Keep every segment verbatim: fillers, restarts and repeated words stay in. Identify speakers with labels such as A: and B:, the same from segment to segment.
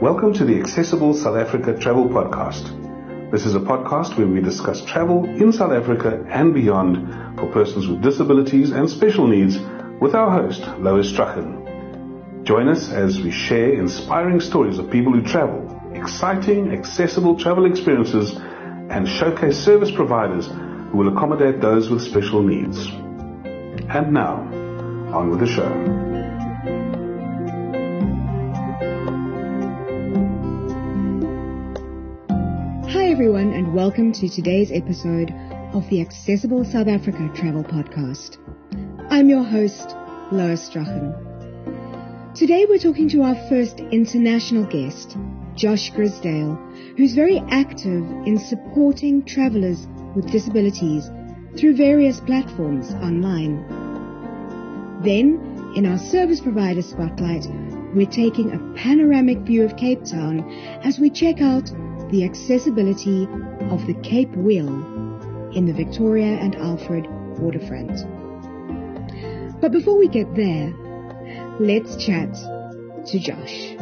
A: Welcome to the Accessible South Africa Travel Podcast. This is a podcast where we discuss travel in South Africa and beyond for persons with disabilities and special needs with our host, Lois Strachan. Join us as we share inspiring stories of people who travel, exciting, accessible travel experiences, and showcase service providers who will accommodate those with special needs. And now, on with the show.
B: Hi everyone, and welcome to today's episode of the Accessible South Africa Travel Podcast. I'm your host, Lois Strachan. Today we're talking to our first international guest, Josh Grisdale, who's very active in supporting travelers with disabilities through various platforms online. Then, in our service provider spotlight, we're taking a panoramic view of Cape Town as we check out the accessibility of the Cape Wheel in the Victoria and Alfred waterfront. But before we get there, let's chat to Josh.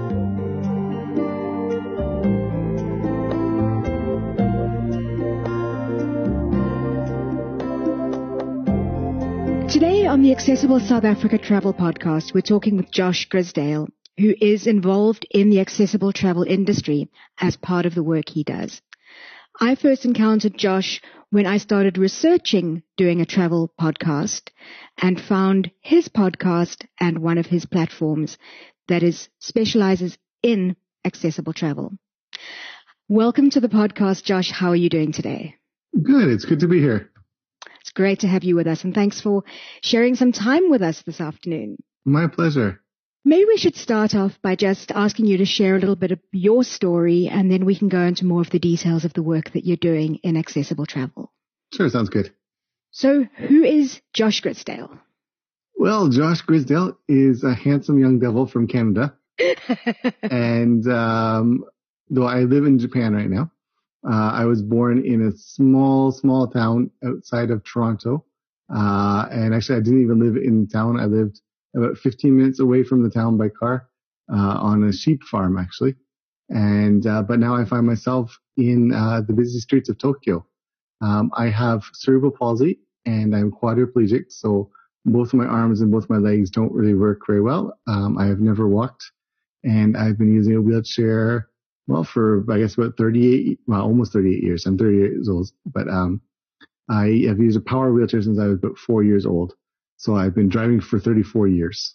B: Today on the Accessible South Africa Travel Podcast, we're talking with Josh Grisdale, who is involved in the accessible travel industry as part of the work he does. I first encountered Josh when I started researching doing a travel podcast and found his podcast and one of his platforms that is specializes in accessible travel. Welcome to the podcast, Josh. How are you doing today?
C: Good. It's good to be here.
B: It's great to have you with us, and thanks for sharing some time with us this afternoon.
C: My pleasure.
B: Maybe we should start off by just asking you to share a little bit of your story, and then we can go into more of the details of the work that you're doing in accessible travel.
C: Sure, sounds good.
B: So who is Josh Grisdale?
C: Well, Josh Grisdale is a handsome young devil from Canada. and um, though I live in Japan right now, uh, I was born in a small, small town outside of Toronto. Uh, and actually, I didn't even live in town. I lived about fifteen minutes away from the town by car, uh, on a sheep farm, actually. And, uh, but now I find myself in, uh, the busy streets of Tokyo. Um, I have cerebral palsy and I'm quadriplegic. So both of my arms and both my legs don't really work very well. Um, I have never walked, and I've been using a wheelchair, well, for, I guess, about thirty-eight, well, almost thirty-eight years. I'm thirty-eight years old, but, um, I have used a power wheelchair since I was about four years old. So I've been driving for thirty-four years.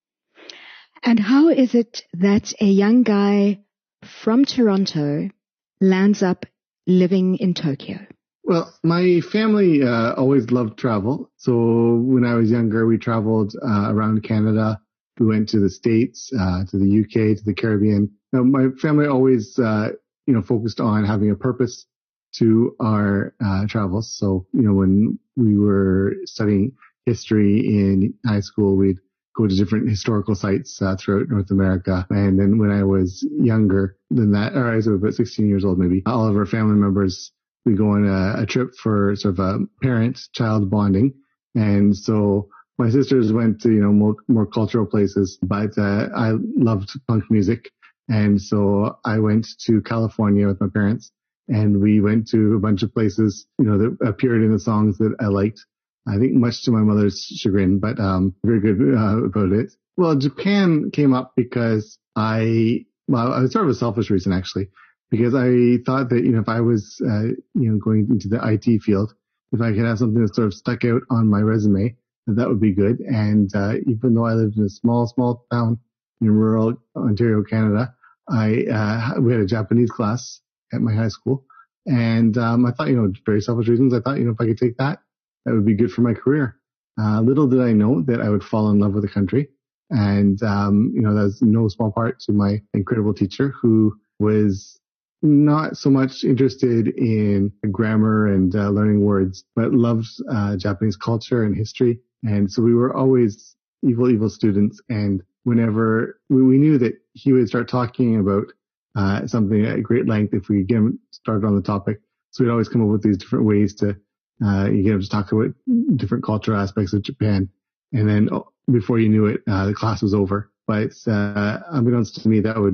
B: And how is it that a young guy from Toronto lands up living in Tokyo?
C: Well, my family uh, always loved travel. So when I was younger, we traveled uh, around Canada. We went to the States, uh, to the U K, to the Caribbean. Now, my family always, uh, you know, focused on having a purpose to our uh, travels. So, you know, when we were studying history in high school, we'd go to different historical sites uh, throughout North America. And then when I was younger than that, or I was about sixteen years old maybe, all of our family members, we go on a, a trip for sort of a parent-child bonding. And so my sisters went to, you know, more, more cultural places, but uh, I loved punk music. And so I went to California with my parents, and we went to a bunch of places, you know, that appeared in the songs that I liked. I think much to my mother's chagrin, but um very good uh, about it. Well, Japan came up because I, well, I was sort of a selfish reason actually, because I thought that, you know, if I was, uh, you know, going into the I T field, if I could have something that sort of stuck out on my resume, that, that would be good. And uh, even though I lived in a small, small town in rural Ontario, Canada, I uh, we had a Japanese class at my high school, and um, I thought, you know, very selfish reasons, I thought, you know, if I could take that, that would be good for my career. Uh, little did I know that I would fall in love with the country. And, um, you know, that's no small part to my incredible teacher, who was not so much interested in grammar and uh, learning words, but loved uh, Japanese culture and history. And so we were always evil, evil students. And whenever we, we knew that he would start talking about uh, something at great length if we get him started on the topic. So we'd always come up with these different ways to Uh, you get to talk about different cultural aspects of Japan. And then oh, before you knew it, uh, the class was over. But uh, unbeknownst to me, that would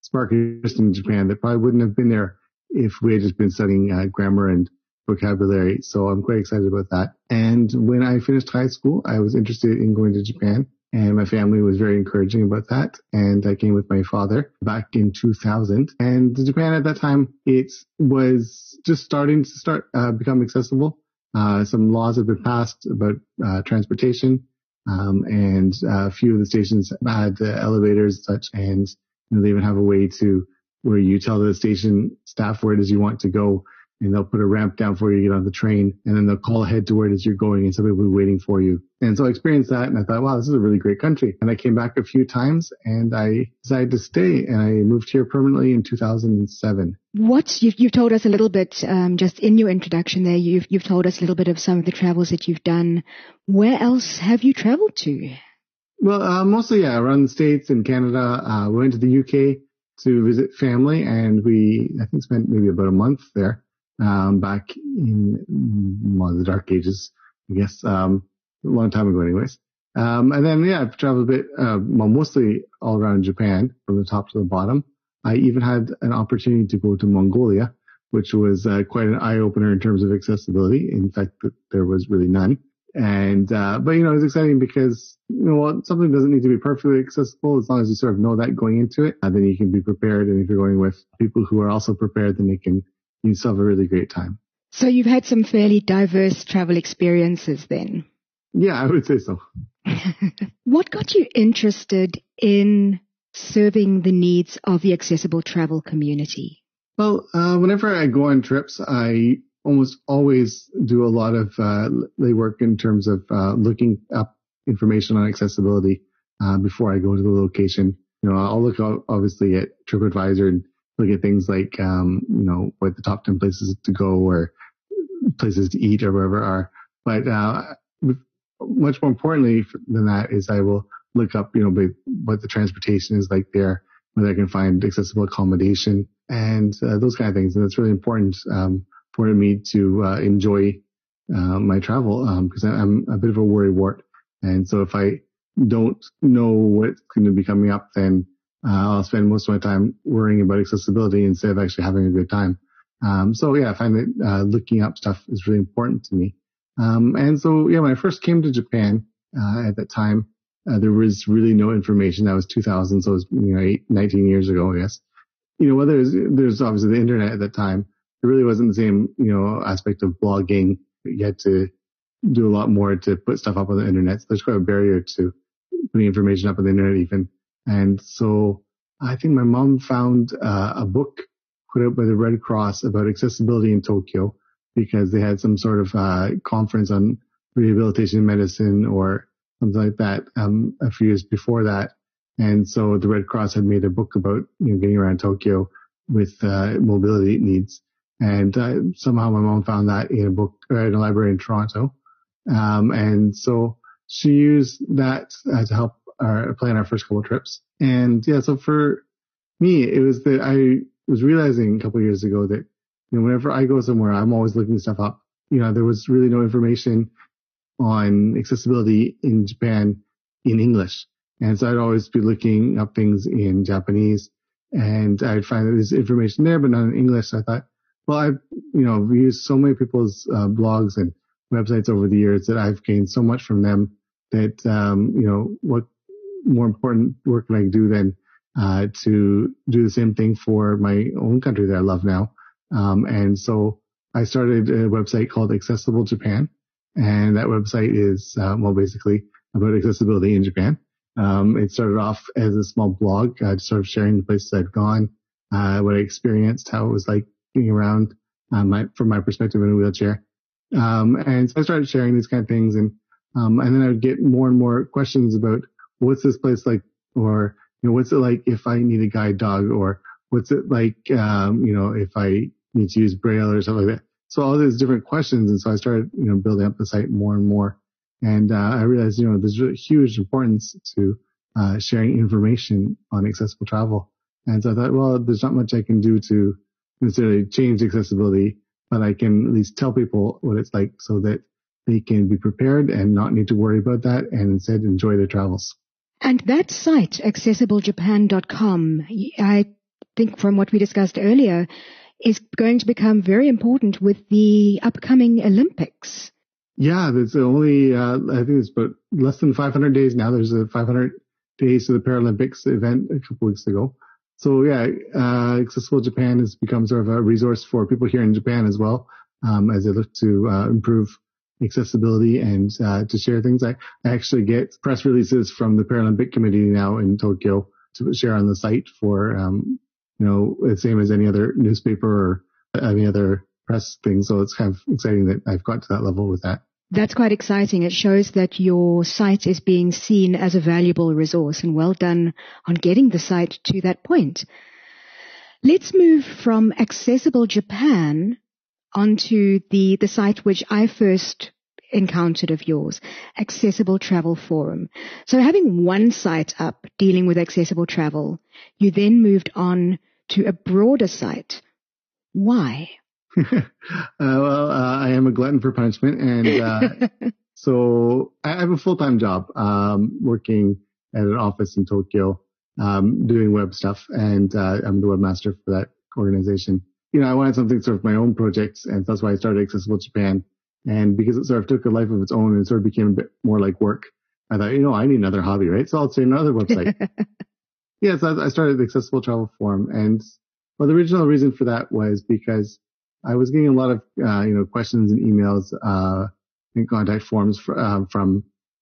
C: spark interest in Japan that probably wouldn't have been there if we had just been studying uh, grammar and vocabulary. So I'm quite excited about that. And when I finished high school, I was interested in going to Japan, and my family was very encouraging about that. And I came with my father back in two thousand. And Japan at that time, it was just starting to start uh, become accessible. Uh, some laws have been passed about uh, transportation, um, and uh, a few of the stations had uh, elevators and such, and you know, they even have a way to where you tell the station staff where it is you want to go, and they'll put a ramp down for you to get on the train, and then they'll call ahead to where it is you're going, and somebody will be waiting for you. And so I experienced that, and I thought, wow, this is a really great country. And I came back a few times, and I decided to stay, and I moved here permanently in two thousand seven.
B: What you've, you've told us a little bit, um, just in your introduction there, you've you've told us a little bit of some of the travels that you've done. Where else have you traveled to?
C: Well, uh, mostly, yeah, around the States and Canada. Uh, we went to the U K to visit family, and we, I think, spent maybe about a month there, um, back in, well, the dark ages, I guess, um, a long time ago anyways. Um, and then, yeah, I've traveled a bit, uh, well, mostly all around Japan from the top to the bottom. I even had an opportunity to go to Mongolia, which was uh, quite an eye-opener in terms of accessibility. In fact, there was really none. And, uh, but, you know, it's exciting because, you know, well, something doesn't need to be perfectly accessible. As long as you sort of know that going into it, uh, then you can be prepared. And if you're going with people who are also prepared, then they can, you still have a really great time.
B: So you've had some fairly diverse travel experiences then?
C: Yeah, I would say so.
B: What got you interested in serving the needs of the accessible travel community?
C: Well, uh, whenever I go on trips, I almost always do a lot of uh, lay work in terms of uh, looking up information on accessibility uh, before I go to the location. You know, I'll look out, obviously at TripAdvisor and look at things like, um, you know, what the top ten places to go or places to eat or wherever are. But uh, much more importantly than that is I will look up, you know, what the transportation is like there, whether I can find accessible accommodation and uh, those kind of things. And it's really important um, for me to uh, enjoy uh, my travel because um, I'm a bit of a worrywart. And so if I don't know what's going to be coming up, then uh, I'll spend most of my time worrying about accessibility instead of actually having a good time. Um, so yeah, I find that uh, looking up stuff is really important to me. Um, and so yeah, when I first came to Japan uh, at that time, uh, there was really no information. That was two thousand, so it was you know eight, nineteen years ago, I guess. You know, whether there's, there's obviously the internet at that time, there really wasn't the same you know aspect of blogging. You had to do a lot more to put stuff up on the internet. So there's quite a barrier to putting information up on the internet even. And so I think my mom found uh, a book put out by the Red Cross about accessibility in Tokyo because they had some sort of uh, conference on rehabilitation medicine or something like that um, a few years before that. And so the Red Cross had made a book about you know getting around Tokyo with uh, mobility needs. And uh, somehow my mom found that in a book uh, in a library in Toronto. Um, and so she used that uh, to help our, plan our first couple of trips. And yeah, so for me, it was that I was realizing a couple of years ago that, you know, whenever I go somewhere, I'm always looking stuff up. You know, there was really no information on accessibility in Japan in English. And so I'd always be looking up things in Japanese and I'd find that there's information there, but not in English. So I thought, well, I've, you know, used so many people's uh, blogs and websites over the years that I've gained so much from them that, um, you know, what more important work can I do than uh, to do the same thing for my own country that I love now. Um, and so I started a website called Accessible Japan. And that website is, uh, well, basically about accessibility in Japan. Um, it started off as a small blog, uh, just sort of sharing the places I'd gone, uh, what I experienced, how it was like being around, uh, my, from my perspective in a wheelchair. Um, and so I started sharing these kind of things and, um, and then I would get more and more questions about what's this place like, or, you know, what's it like if I need a guide dog, or what's it like, um, you know, if I need to use Braille or something like that. So all these different questions. And so I started, you know, building up the site more and more. And, uh, I realized, you know, there's really huge importance to, uh, sharing information on accessible travel. And so I thought, well, there's not much I can do to necessarily change accessibility, but I can at least tell people what it's like so that they can be prepared and not need to worry about that and instead enjoy their travels.
B: And that site, accessible japan dot com, I think from what we discussed earlier, is going to become very important with the upcoming Olympics.
C: Yeah, there's only, uh, I think it's about less than five hundred days now. There's a five hundred days to the Paralympics event a couple weeks ago. So yeah, uh, Accessible Japan has become sort of a resource for people here in Japan as well, um, as they look to uh, improve accessibility and uh, to share things. I, I actually get press releases from the Paralympic Committee now in Tokyo to share on the site for, um, you know, the same as any other newspaper or any other press thing. So it's kind of exciting that I've got to that level with that.
B: That's quite exciting. It shows that your site is being seen as a valuable resource, and well done on getting the site to that point. Let's move from Accessible Japan onto the, the site which I first encountered of yours, Accessible Travel Forum. So having one site up dealing with accessible travel, you then moved on to a broader site. Why?
C: uh, well, uh, I am a glutton for punishment, and uh, so I have a full-time job um, working at an office in Tokyo, um, doing web stuff, and uh, I'm the webmaster for that organization. You know, I wanted something sort of my own projects, and that's why I started Accessible Japan. And because it sort of took a life of its own and sort of became a bit more like work, I thought, you know, I need another hobby, right? So I'll start another website. Yes, yeah, so I started the Accessible Travel Forum, and well, the original reason for that was because I was getting a lot of, uh, you know, questions and emails, uh, and contact forms for, uh, from,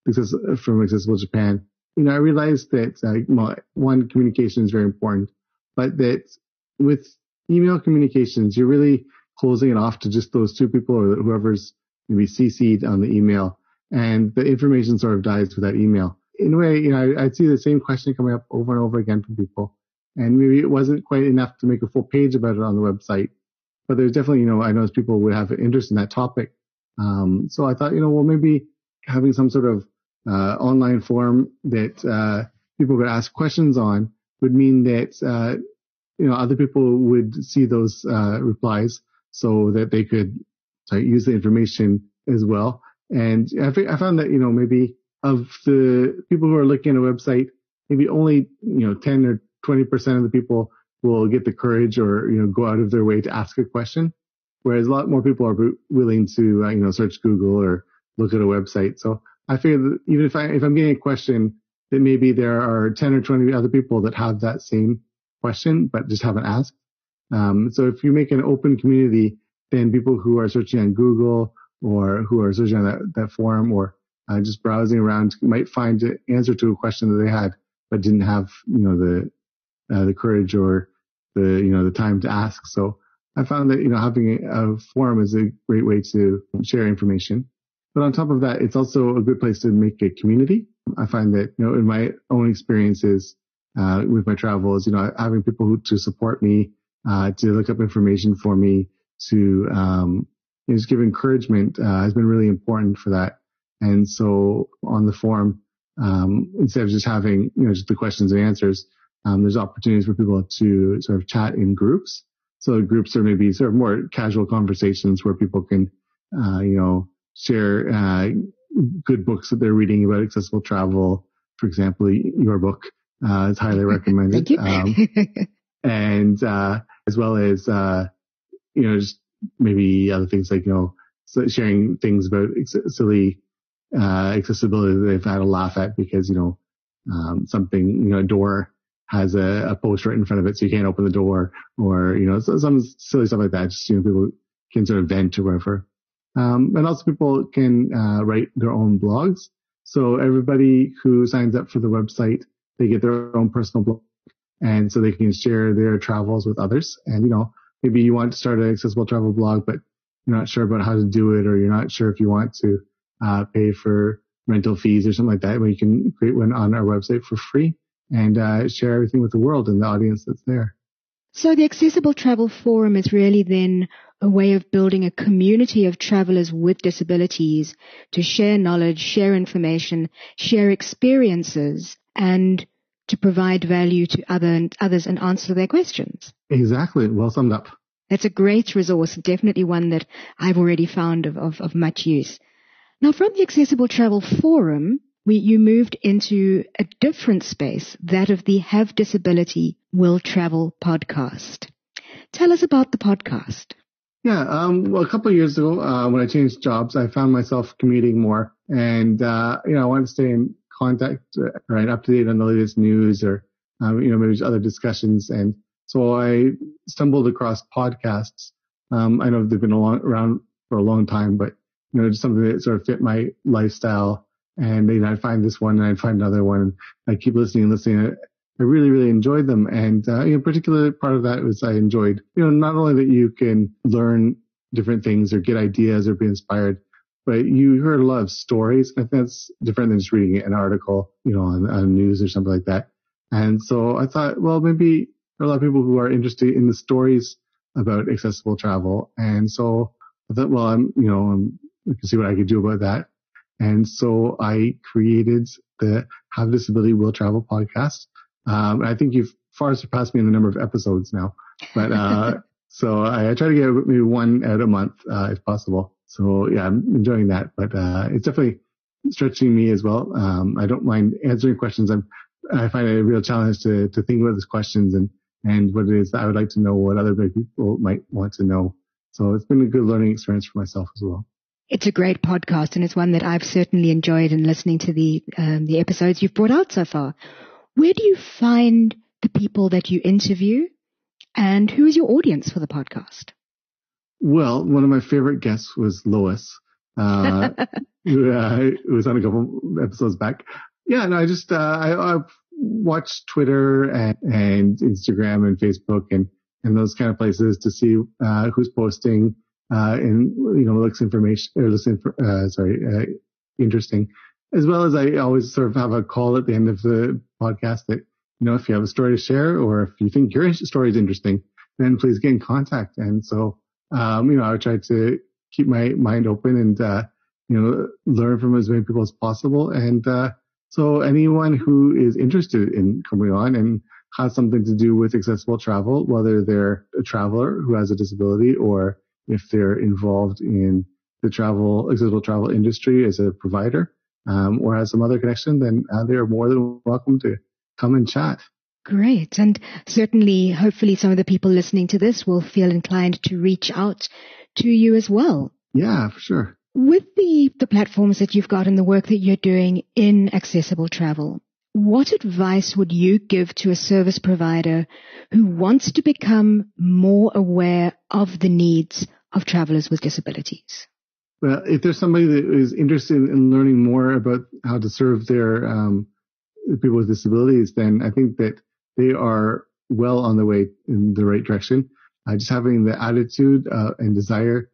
C: from Accessible Japan. You know, I realized that, uh, well, one, communication is very important, but that with email communications, you're really closing it off to just those two people or whoever's maybe C C'd on the email, and the information sort of dies with that email. In a way, you know, I, I'd see the same question coming up over and over again from people, and maybe it wasn't quite enough to make a full page about it on the website. But there's definitely, you know, I noticed people would have an interest in that topic. Um, so I thought, you know, well, maybe having some sort of uh, online forum that uh, people could ask questions on would mean that, uh, you know, other people would see those uh, replies so that they could sorry, use the information as well. And I, think, I found that, you know, maybe of the people who are looking at a website, maybe only, you know, ten or twenty percent of the people will get the courage or, you know, go out of their way to ask a question, whereas a lot more people are willing to, uh, you know, search Google or look at a website. So I figured that even if I, if I'm getting a question, that maybe there are ten or twenty other people that have that same question, but just haven't asked. Um, so if you make an open community, then people who are searching on Google or who are searching on that, that forum or uh, just browsing around might find the answer to a question that they had, but didn't have, you know, the, uh, the courage or the, you know, the time to ask. So I found that, you know, having a, a forum is a great way to share information. But on top of that, it's also a good place to make a community. I find that, you know, in my own experiences, uh, with my travels, you know, having people who, to support me, uh, to look up information for me, to, um, you know, just give encouragement, uh, has been really important for that. And so on the forum, um, instead of just having, you know, just the questions and answers, um, there's opportunities for people to sort of chat in groups. So groups are maybe sort of more casual conversations where people can, uh, you know, share, uh, good books that they're reading about accessible travel. For example, your book, uh, is highly recommended.
B: Thank you.
C: Um, and, uh, as well as, uh, you know, just maybe other things like, you know, sharing things about silly, uh, accessibility that they've had a laugh at because, you know, um, something, you know, a door has a, a post right in front of it so you can't open the door or, you know, some silly stuff like that. Just, you know, people can sort of vent or whatever. Um, and also people can, uh, write their own blogs. So everybody who signs up for the website, they get their own personal blog. And so they can share their travels with others. And, you know, maybe you want to start an accessible travel blog, but you're not sure about how to do it, or you're not sure if you want to, uh, pay for rental fees or something like that. Well, you can create one on our website for free and, uh, share everything with the world and the audience that's there.
B: So the Accessible Travel Forum is really then a way of building a community of travelers with disabilities to share knowledge, share information, share experiences, and to provide value to other others and answer their questions.
C: Exactly. Well summed up.
B: That's a great resource, definitely one that I've already found of, of, of much use. Now, from the Accessible Travel Forum, we, you moved into a different space, that of the Have Disability Will Travel podcast. Tell us about the podcast.
C: Yeah, um, well, a couple of years ago, uh, when I changed jobs, I found myself commuting more, and uh, you know, I wanted to stay in contact, uh, right, up to date on the latest news, or um, you know, maybe other discussions. And so I stumbled across podcasts. Um, I know they've been a long, around for a long time, but you know, just something that sort of fit my lifestyle. And you know, I'd find this one, and I'd find another one, and I keep listening and listening. I really, really enjoyed them. And, uh, you know, particular part of that was I enjoyed, you know, not only that you can learn different things or get ideas or be inspired, but you heard a lot of stories. I think that's different than just reading an article, you know, on, on news or something like that. And so I thought, well, maybe there are a lot of people who are interested in the stories about accessible travel. And so I thought, well, I'm, you know, I'm, I can see what I could do about that. And so I created the Have Disability Will Travel podcast. Um, I think you've far surpassed me in the number of episodes now, but, uh, so I, I try to get maybe one out a month, uh, if possible. So yeah, I'm enjoying that, but, uh, it's definitely stretching me as well. Um, I don't mind answering questions. I'm, I find it a real challenge to, to think about these questions and, and what it is that I would like to know, what other people might want to know. So it's been a good learning experience for myself as well.
B: It's a great podcast, and it's one that I've certainly enjoyed in listening to the, um, the episodes you've brought out so far. Where do you find the people that you interview, and who is your audience for the podcast?
C: Well, one of my favorite guests was Lois, uh, who uh, was on a couple episodes back. Yeah, no, I just, uh, I, I've watched Twitter and, and Instagram and Facebook and, and those kind of places to see, uh, who's posting, uh, and, you know, looks information, or looks, uh, sorry, uh, interesting. As well as I always sort of have a call at the end of the podcast that, you know, if you have a story to share or if you think your story is interesting, then please get in contact. And so, um, you know, I try to keep my mind open and, uh, you know, learn from as many people as possible. And, uh, so anyone who is interested in coming on and has something to do with accessible travel, whether they're a traveler who has a disability or if they're involved in the travel, accessible travel industry as a provider, Um, or has some other connection, then uh, they're more than welcome to come and chat.
B: Great. And certainly, hopefully some of the people listening to this will feel inclined to reach out to you as well.
C: Yeah, for sure.
B: With the, the platforms that you've got and the work that you're doing in accessible travel, what advice would you give to a service provider who wants to become more aware of the needs of travelers with disabilities?
C: Well, if there's somebody that is interested in learning more about how to serve their um, people with disabilities, then I think that they are well on the way in the right direction. Uh, just having the attitude uh, and desire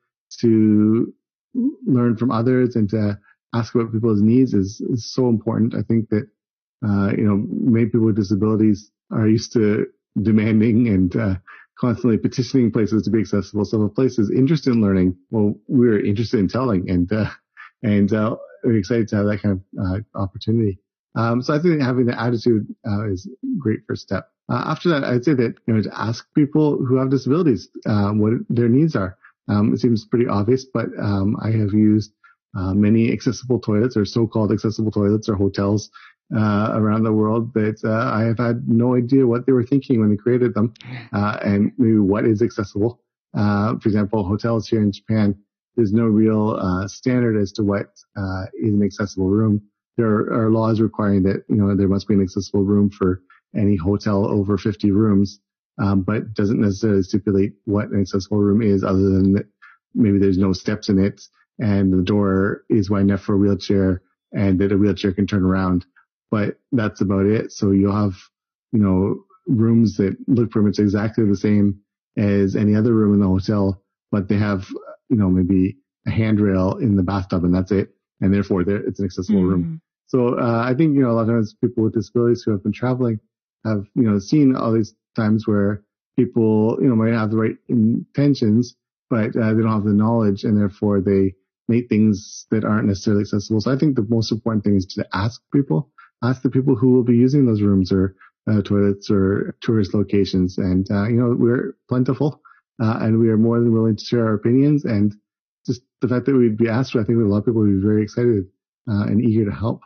C: to learn from others and to ask about people's needs is, is so important. I think that, uh, you know, many people with disabilities are used to demanding and uh, constantly petitioning places to be accessible. So if a place is interested in learning, well, we're interested in telling, and uh, and uh, we're excited to have that kind of uh, opportunity. Um, so I think having the attitude uh, is a great first step. Uh, after that, I'd say that, you know, to ask people who have disabilities um, what their needs are. Um, it seems pretty obvious, but um, I have used uh, many accessible toilets, or so-called accessible toilets, or hotels uh, around the world that uh, I have had no idea what they were thinking when they created them, uh, and maybe what is accessible. Uh, for example, hotels here in Japan, there's no real uh, standard as to what uh, is an accessible room. There are, are laws requiring that, you know, there must be an accessible room for any hotel over fifty rooms, um, but doesn't necessarily stipulate what an accessible room is, other than that maybe there's no steps in it and the door is wide enough for a wheelchair and that a wheelchair can turn around. But that's about it. So you'll have, you know, rooms that look pretty much exactly the same as any other room in the hotel, but they have, you know, maybe a handrail in the bathtub and that's it. And therefore it's an accessible mm. room. So, uh, I think, you know, a lot of times people with disabilities who have been traveling have, you know, seen all these times where people, you know, might have the right intentions, but uh, they don't have the knowledge, and therefore they make things that aren't necessarily accessible. So I think the most important thing is to ask people, ask the people who will be using those rooms or uh, toilets or tourist locations. And, uh, you know, we're plentiful, uh, and we are more than willing to share our opinions. And just the fact that we'd be asked, I think a lot of people would be very excited uh, and eager to help.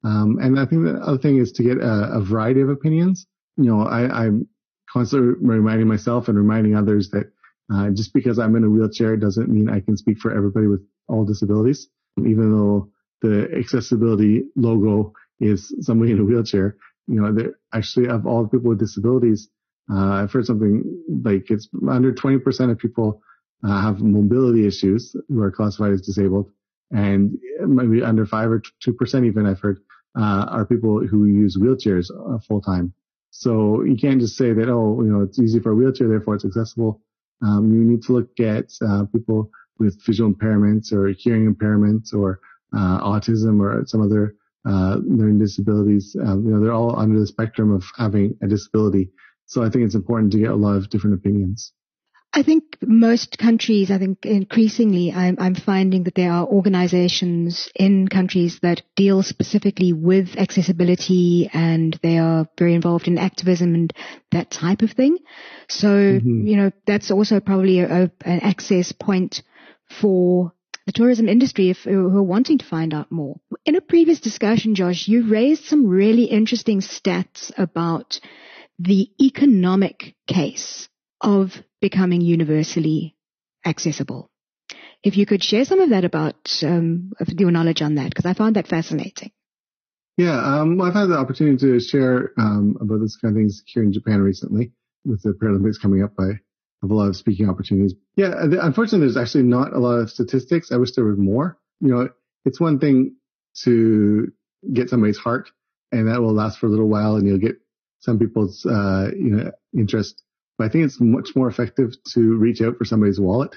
C: Um, and I think the other thing is to get a, a variety of opinions. You know, I, I'm constantly reminding myself and reminding others that uh, just because I'm in a wheelchair doesn't mean I can speak for everybody with all disabilities. Even though the accessibility logo is somebody in a wheelchair, you know, they're actually of all the people with disabilities, uh, I've heard something like it's under twenty percent of people uh, have mobility issues who are classified as disabled, and maybe under five or two percent even I've heard uh, are people who use wheelchairs uh, full time. So you can't just say that, oh, you know, it's easy for a wheelchair, therefore it's accessible. Um, you need to look at uh, people with visual impairments or hearing impairments or uh, autism or some other uh, learning disabilities. Um, you know, they're all under the spectrum of having a disability. So I think it's important to get a lot of different opinions.
B: I think most countries, I think increasingly I'm, I'm finding that there are organizations in countries that deal specifically with accessibility, and they are very involved in activism and that type of thing. So, mm-hmm. you know, that's also probably a, a, an access point for the tourism industry if who are wanting to find out more. In a previous discussion, Josh, you raised some really interesting stats about the economic case of becoming universally accessible. If you could share some of that about um, your knowledge on that, because I found that fascinating.
C: Yeah, um, I've had the opportunity to share um, about this kind of things here in Japan recently with the Paralympics coming up. I have a lot of speaking opportunities. Yeah, unfortunately, there's actually not a lot of statistics. I wish there was more. You know, it's one thing to get somebody's heart, and that will last for a little while, and you'll get some people's uh, you know interest. But I think it's much more effective to reach out for somebody's wallet,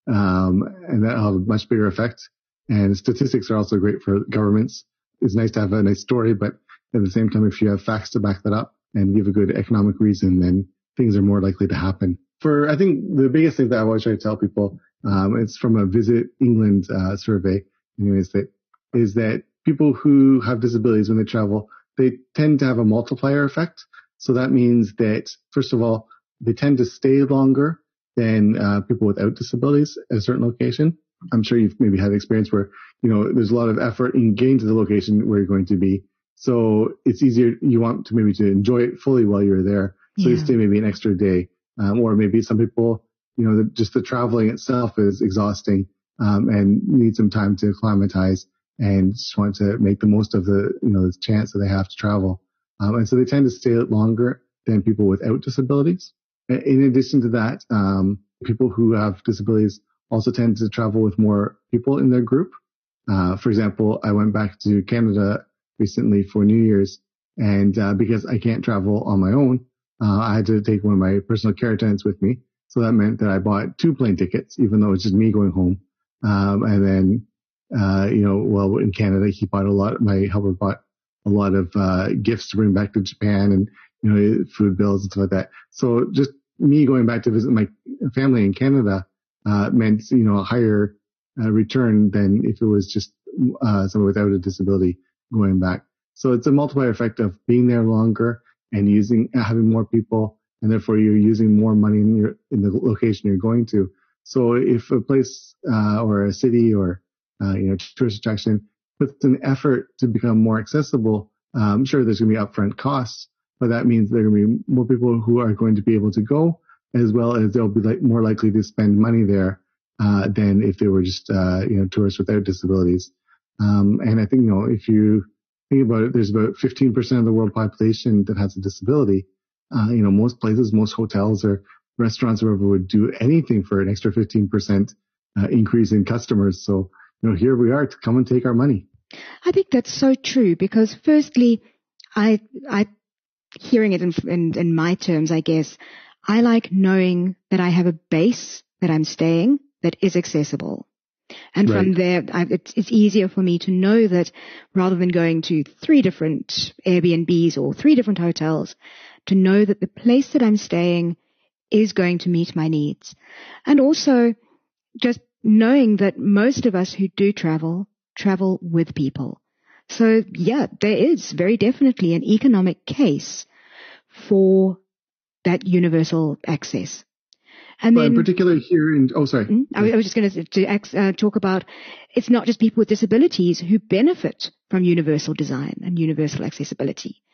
C: um, and that'll have a much bigger effect. And statistics are also great for governments. It's nice to have a nice story, but at the same time, if you have facts to back that up and give a good economic reason, then things are more likely to happen. For I think the biggest thing that I always try to tell people, um, it's from a Visit England uh, survey, anyways, that is that people who have disabilities when they travel, they tend to have a multiplier effect. So that means that, first of all, they tend to stay longer than uh, people without disabilities at a certain location. I'm sure you've maybe had an experience where, you know, there's a lot of effort in getting to the location where you're going to be. So it's easier, you want to maybe to enjoy it fully while you're there. So yeah. You stay maybe an extra day. Um, or maybe some people, you know, the, just the traveling itself is exhausting um, and need some time to acclimatize and just want to make the most of the, you know, the chance that they have to travel. Um, and so they tend to stay longer than people without disabilities. In addition to that, um, people who have disabilities also tend to travel with more people in their group. Uh, for example, I went back to Canada recently for New Year's, and uh, because I can't travel on my own, uh, I had to take one of my personal care attendants with me. So that meant that I bought two plane tickets, even though it's just me going home. Um, and then, uh, you know, well, in Canada, he bought a lot, my helper bought a lot of uh, gifts to bring back to Japan and, you know, food bills and stuff like that. So just me going back to visit my family in Canada uh, meant, you know, a higher uh, return than if it was just uh, someone without a disability going back. So it's a multiplier effect of being there longer and using, having more people, and therefore you're using more money in your, in the location you're going to. So if a place uh, or a city or uh, you know tourist attraction puts an effort to become more accessible, um, sure there's going to be upfront costs, but that means there are going to be more people who are going to be able to go, as well as they'll be like more likely to spend money there uh, than if they were just uh, you know tourists without disabilities. Um, and I think you know if you think about it, there's about fifteen percent of the world population that has a disability. Uh, you know, most places, most hotels or restaurants or whatever would do anything for an extra fifteen percent uh, increase in customers. So, you know, here we are to come and take our money.
B: I think that's so true because firstly, I, I, hearing it in, in, in my terms, I guess, I like knowing that I have a base that I'm staying that is accessible. And right. From there, I, it's, it's easier for me to know that rather than going to three different Airbnbs or three different hotels, to know that the place that I'm staying is going to meet my needs. And also just knowing that most of us who do travel, travel with people. So yeah, there is very definitely an economic case for that universal access. And
C: well,
B: then,
C: in particular here in, oh, sorry.
B: I was just going to, to uh, talk about it's not just people with disabilities who benefit from universal design and universal accessibility.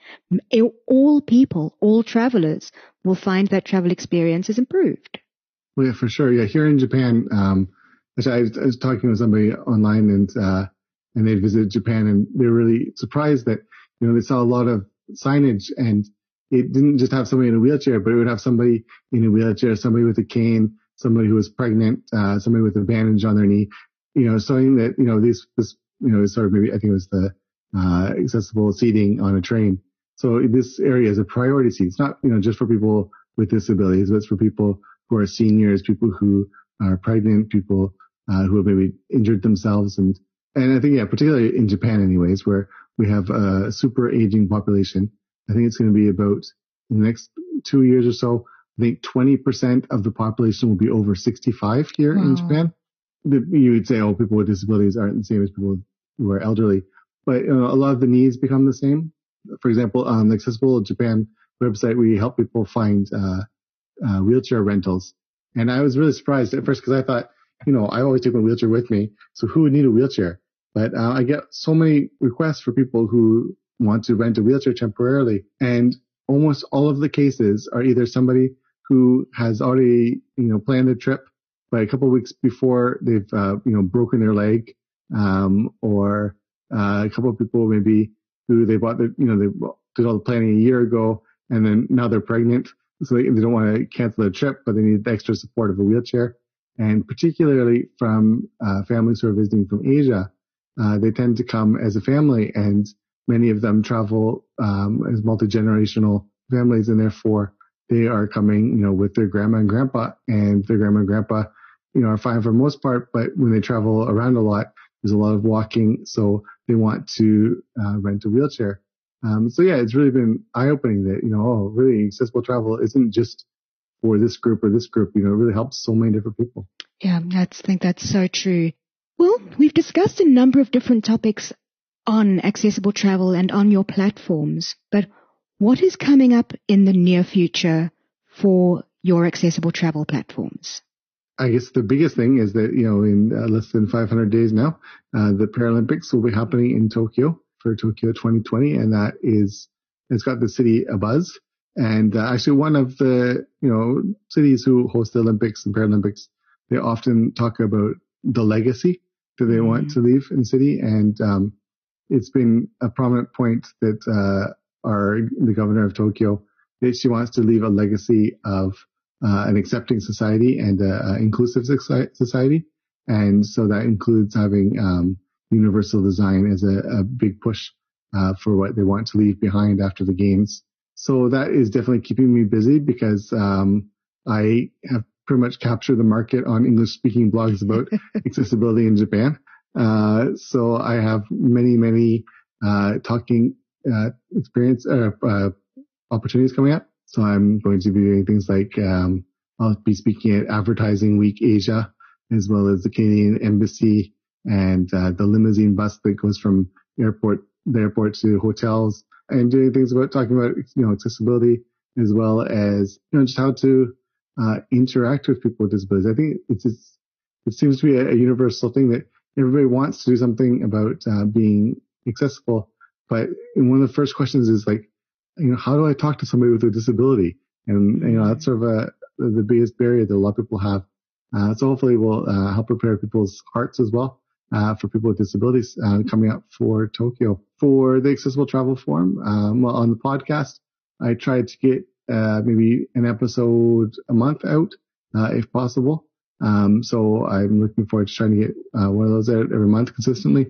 B: All people, all travelers will find that travel experience is improved.
C: Well, yeah, for sure. Yeah, here in Japan, um, actually, I was, I was talking with somebody online, and uh, and they visited Japan, and they were really surprised that, you know, they saw a lot of signage, and it didn't just have somebody in a wheelchair, but it would have somebody in a wheelchair, somebody with a cane, somebody who was pregnant, uh, somebody with a bandage on their knee, you know, showing that, you know, these, this, you know, sort of maybe, I think it was the uh, accessible seating on a train. So this area is a priority seat. It's not, you know, just for people with disabilities, but it's for people who are seniors, people who are pregnant, people uh, who have maybe injured themselves. And, and I think, yeah, particularly in Japan anyways, where we have a super aging population. I think it's going to be about, in the next two years or so, I think twenty percent of the population will be over sixty-five here wow. in Japan. You would say, oh, people with disabilities aren't the same as people who are elderly. But you know, a lot of the needs become the same. For example, on the Accessible Japan website, we help people find uh, uh, wheelchair rentals. And I was really surprised at first because I thought, you know, I always take my wheelchair with me, so who would need a wheelchair? But uh, I get so many requests for people who want to rent a wheelchair temporarily. And almost all of the cases are either somebody who has already, you know, planned a trip, but a couple of weeks before they've, uh, you know, broken their leg, um, or uh, a couple of people maybe who they bought the, you know, they did all the planning a year ago, and then now they're pregnant, so they, they don't want to cancel their trip, but they need the extra support of a wheelchair. And particularly from uh, families who are visiting from Asia, uh, they tend to come as a family, and many of them travel um, as multi-generational families, and therefore they are coming, you know, with their grandma and grandpa, and their grandma and grandpa, you know, are fine for the most part, but when they travel around a lot, there's a lot of walking, so they want to uh, rent a wheelchair. Um, so yeah, it's really been eye-opening that, you know, oh, really accessible travel isn't just for this group or this group, you know, it really helps so many different people.
B: Yeah, that's, I think that's so true. Well, we've discussed a number of different topics on accessible travel and on your platforms, but what is coming up in the near future for your accessible travel platforms?
C: I guess the biggest thing is that, you know, in uh, less than five hundred days now, uh, the Paralympics will be happening in Tokyo for Tokyo twenty twenty, and that is, it's got the city abuzz. And uh, actually one of the, you know, cities who host the Olympics and Paralympics, they often talk about the legacy that they mm-hmm. want to leave in the city. And um, it's been a prominent point that uh, our, the governor of Tokyo, that she wants to leave a legacy of uh, an accepting society and an inclusive society. And so that includes having um, universal design as a, a big push uh, for what they want to leave behind after the games. So that is definitely keeping me busy because um, I have pretty much captured the market on English-speaking blogs about accessibility in Japan. Uh, so I have many, many uh, talking uh, experience uh, uh, opportunities coming up. So I'm going to be doing things like um, I'll be speaking at Advertising Week Asia, as well as the Canadian Embassy and uh, the limousine bus that goes from airport the airport to hotels, and doing things about talking about, you know, accessibility, as well as, you know, just how to uh, interact with people with disabilities. I think it's, it's it seems to be a, a universal thing that everybody wants to do something about uh, being accessible, but one of the first questions is like, you know, how do I talk to somebody with a disability? And, you know, that's sort of a, the biggest barrier that a lot of people have. Uh, so hopefully we'll uh, help prepare people's hearts as well uh, for people with disabilities uh, coming up for Tokyo. For the Accessible Travel Forum, um, well, on the podcast, I tried to get uh, maybe an episode a month out, uh, if possible. Um, so I'm looking forward to trying to get uh, one of those out every month consistently.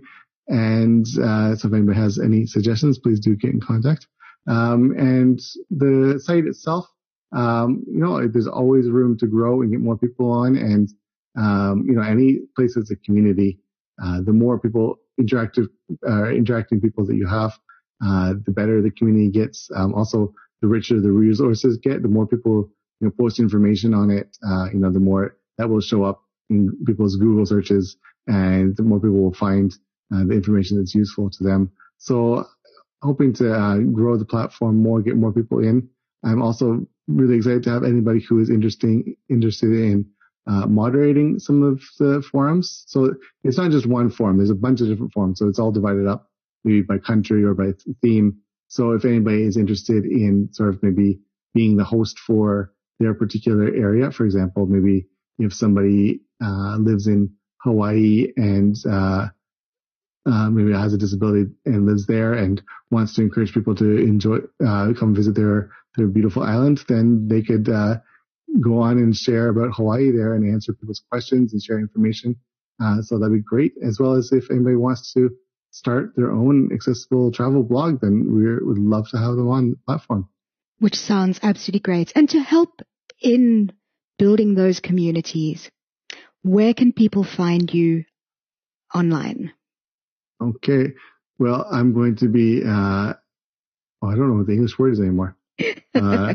C: And uh, so if anybody has any suggestions, please do get in contact. Um, and the site itself, um, you know, there's always room to grow and get more people on. And, um, you know, any place that's a community, uh, the more people interactive, uh, interacting people that you have, uh, the better the community gets. Um, also the richer the resources get, the more people, you know, post information on it, uh, you know, the more that will show up in people's Google searches, and the more people will find uh, the information that's useful to them. So hoping to uh, grow the platform more, get more people in. I'm also really excited to have anybody who is interesting, interested in uh, moderating some of the forums. So it's not just one forum. There's a bunch of different forums. So it's all divided up maybe by country or by theme. So if anybody is interested in sort of maybe being the host for their particular area, for example, maybe if somebody uh, lives in Hawaii and uh, uh, maybe has a disability and lives there and wants to encourage people to enjoy, uh, come visit their, their beautiful island, then they could uh, go on and share about Hawaii there and answer people's questions and share information. Uh, so that'd be great. As well as if anybody wants to start their own accessible travel blog, then we would love to have them on the platform.
B: Which sounds absolutely great. And to help in building those communities, where can people find you online?
C: Okay. Well, I'm going to be, uh, oh, I don't know what the English word is anymore. Uh,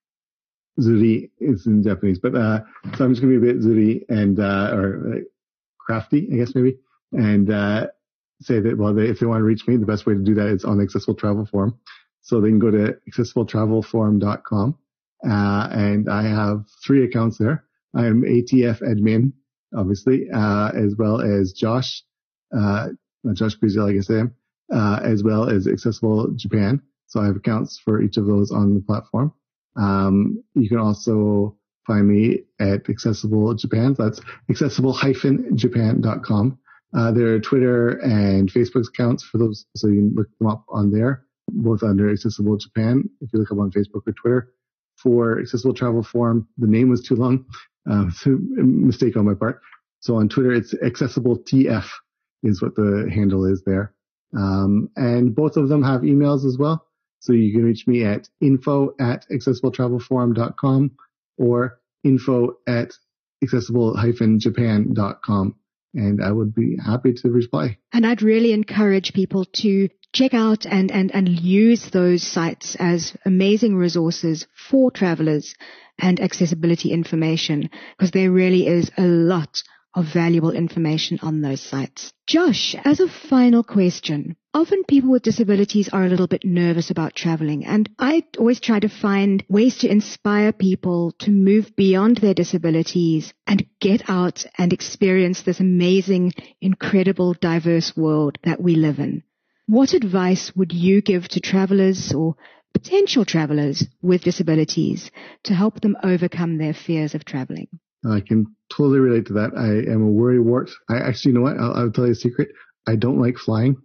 C: zuri is in Japanese, but, uh, so I'm just going to be a bit zuri and, uh, or uh, crafty, I guess maybe, and, uh, say that, well, they, if they want to reach me, the best way to do that is on the Accessible Travel Forum. So they can go to accessible travel forum dot com. Uh, and I have three accounts there. I am A T F admin, obviously, uh, as well as Josh, uh, Josh Grizel, I guess I am, uh, as well as Accessible Japan. So I have accounts for each of those on the platform. Um, you can also find me at Accessible Japan. So that's accessible dash japan dot com. Uh, there are Twitter and Facebook accounts for those, so you can look them up on there, both under Accessible Japan, if you look up on Facebook or Twitter. For Accessible Travel Forum, the name was too long, uh, so a mistake on my part. So on Twitter, it's Accessible T F is what the handle is there. Um, and both of them have emails as well. So you can reach me at info at accessible travel forum dot com or info at accessible dash japan dot com. And I would be happy to reply.
B: And I'd really encourage people to check out and, and, and use those sites as amazing resources for travelers and accessibility information, because there really is a lot of valuable information on those sites. Josh, as a final question, often people with disabilities are a little bit nervous about traveling, and I always try to find ways to inspire people to move beyond their disabilities and get out and experience this amazing, incredible, diverse world that we live in. What advice would you give to travelers or potential travelers with disabilities to help them overcome their fears of traveling?
C: I can totally relate to that. I am a worrywart. I actually, you know what? I'll, I'll tell you a secret. I don't like flying.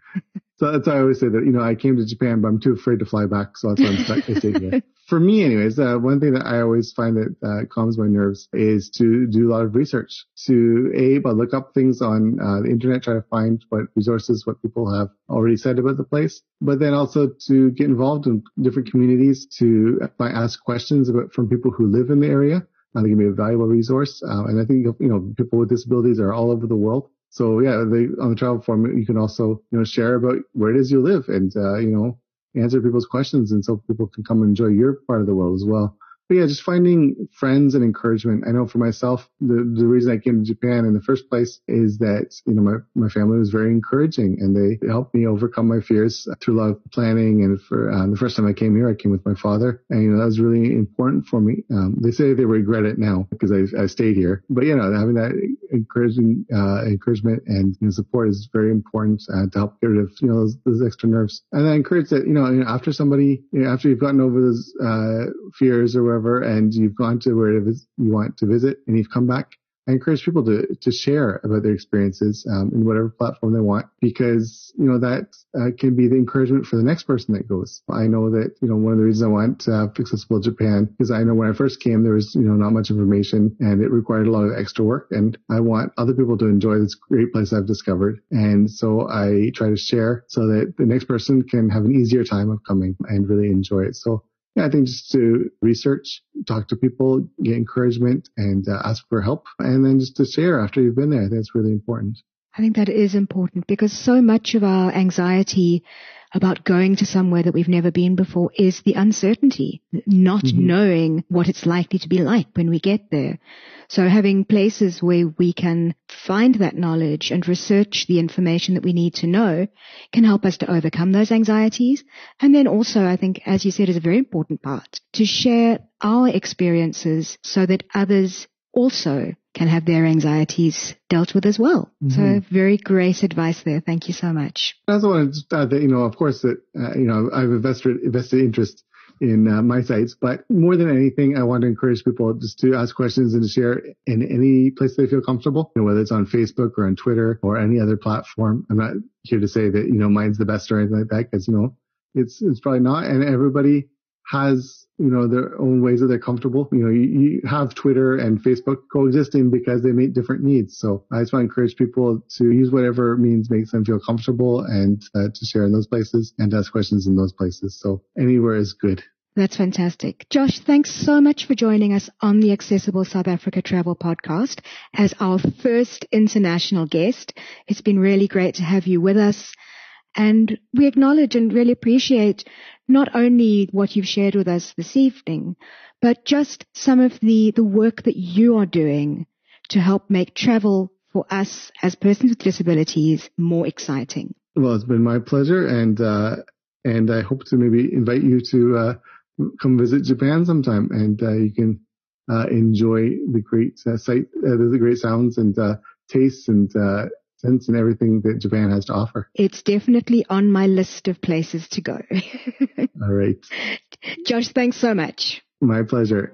C: So that's why I always say that, you know, I came to Japan, but I'm too afraid to fly back. So that's why I'm stuck. I stayed here. For me anyways, uh, one thing that I always find that uh, calms my nerves is to do a lot of research. To A, but look up things on uh, the internet, try to find what resources, what people have already said about the place. But then also to get involved in different communities, to ask questions about from people who live in the area. I think it can be a valuable resource. Uh, and I think, you know, people with disabilities are all over the world. So yeah, they, on the travel forum, you can also, you know, share about where it is you live and, uh, you know, answer people's questions. And so people can come and enjoy your part of the world as well. But yeah, just finding friends and encouragement. I know for myself, the, the reason I came to Japan in the first place is that, you know, my, my family was very encouraging and they helped me overcome my fears through a lot of planning. And for uh, the first time I came here, I came with my father. And, you know, that was really important for me. Um, they say they regret it now because I, I stayed here. But, you know, having that encouraging, uh, encouragement and you know, support is very important uh, to help get rid of, you know, those, those extra nerves. And I encourage that, you know, after somebody, you know, after you've gotten over those uh, fears or whatever, and you've gone to where you want to visit and you've come back, I encourage people to, to share about their experiences um, in whatever platform they want, because, you know, that uh, can be the encouragement for the next person that goes. I know that, you know, one of the reasons I want to have Accessible Japan is I know when I first came, there was, you know, not much information and it required a lot of extra work. And I want other people to enjoy this great place I've discovered. And so I try to share so that the next person can have an easier time of coming and really enjoy it. So yeah, I think just to research, talk to people, get encouragement, and uh, ask for help, and then just to share after you've been there. I think that's really important.
B: I think that is important because so much of our anxiety about going to somewhere that we've never been before is the uncertainty, not mm-hmm. knowing what it's likely to be like when we get there. So having places where we can find that knowledge and research the information that we need to know can help us to overcome those anxieties. And then also, I think, as you said, is a very important part, to share our experiences so that others also can have their anxieties dealt with as well.
C: Mm-hmm.
B: So very great advice there. Thank you so much.
C: I also want to add that, you know, of course, that, uh, you know, I've invested, invested interest in uh, my sites, but more than anything, I want to encourage people just to ask questions and to share in any place they feel comfortable, you know, whether it's on Facebook or on Twitter or any other platform. I'm not here to say that, you know, mine's the best or anything like that, because, you know, it's, it's probably not. And everybody has, you know, their own ways that they're comfortable. You know, you, you have Twitter and Facebook coexisting because they meet different needs. So I just want to encourage people to use whatever means makes them feel comfortable and uh, to share in those places and ask questions in those places. So anywhere is good.
B: That's fantastic. Josh, thanks so much for joining us on the Accessible South Africa Travel Podcast as our first international guest. It's been really great to have you with us. And we acknowledge and really appreciate not only what you've shared with us this evening, but just some of the, the work that you are doing to help make travel for us as persons with disabilities more exciting.
C: Well, it's been my pleasure, and uh, and I hope to maybe invite you to uh, come visit Japan sometime, and uh, you can uh, enjoy the great uh, sight, uh, the great sounds and uh, tastes and uh, sense and everything that Japan has to offer.
B: It's definitely on my list of places to go.
C: All right.
B: Josh, thanks so much.
C: My pleasure.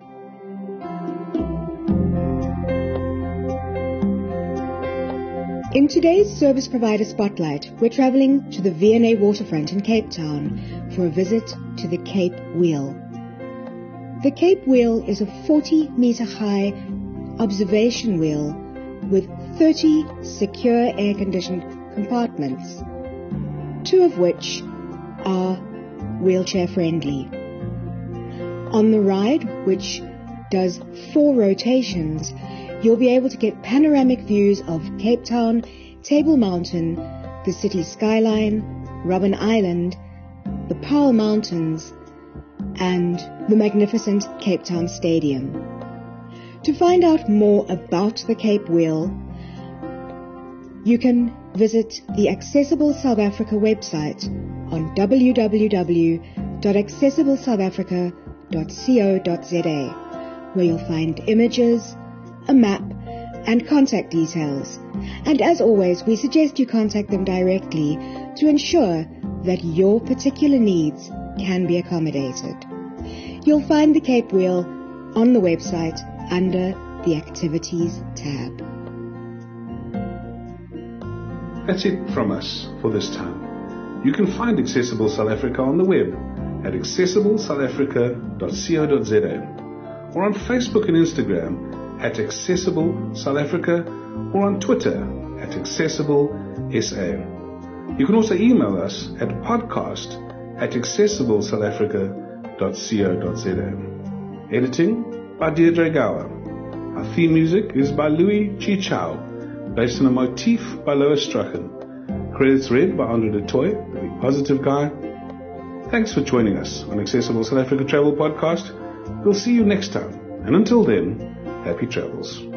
B: In today's Service Provider Spotlight, we're traveling to the V and A waterfront in Cape Town for a visit to the Cape Wheel. The Cape Wheel is a forty meter high observation wheel with thirty secure air-conditioned compartments, two of which are wheelchair-friendly. On the ride, which does four rotations, you'll be able to get panoramic views of Cape Town, Table Mountain, the city skyline, Robben Island, the Paarl Mountains, and the magnificent Cape Town Stadium. To find out more about the Cape Wheel, you can visit the Accessible South Africa website on w w w dot accessible south africa dot co dot za, where you'll find images, a map, and contact details. And as always, we suggest you contact them directly to ensure that your particular needs can be accommodated. You'll find the Cape Wheel on the website under the Activities tab.
A: That's it from us for this time. You can find Accessible South Africa on the web at accessible south africa dot co dot za or on Facebook and Instagram at Accessible South Africa or on Twitter at Accessible S A. You can also email us at podcast at accessible south africa dot co dot za. Editing by Deirdre Gower. Our theme music is by Louis Chichao, based on a motif by Lois Strachan. Credits read by Andre de Toy, the big positive guy. Thanks for joining us on Accessible South Africa Travel Podcast. We'll see you next time. And until then, happy travels.